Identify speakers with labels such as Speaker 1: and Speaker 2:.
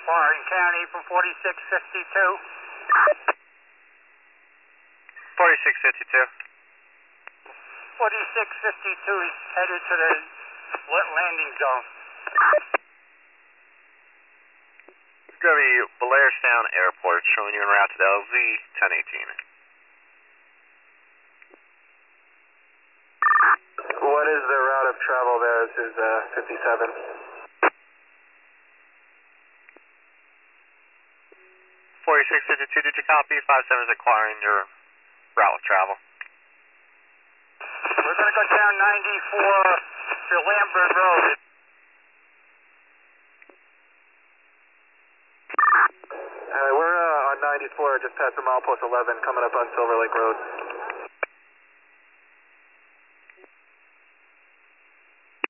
Speaker 1: Warren County from 4652.
Speaker 2: 4652.
Speaker 1: 4652 is headed to the landing zone.
Speaker 2: It's going to be Blairstown Airport, showing you en route to the LZ 1018.
Speaker 3: What is the route of travel there? This is 57.
Speaker 2: 4652, did you copy? 57 is acquiring your route of travel.
Speaker 1: We're going to go down 94 to Lambert Road.
Speaker 3: We're on 94, just past the milepost 11, coming up on Silver Lake Road.